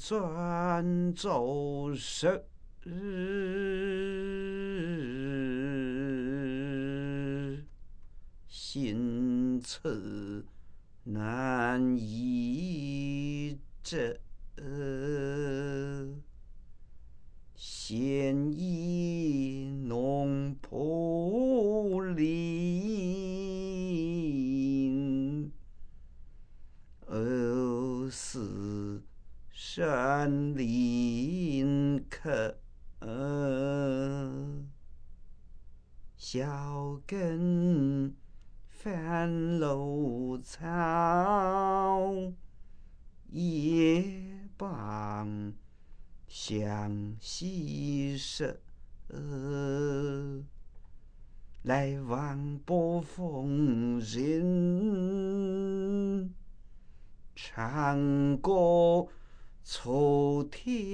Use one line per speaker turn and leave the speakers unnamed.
转走神，心词难移折，现已弄破林，而是山林客，小根翻楼草，夜傍相溪舍，来往不逢人，唱歌秋天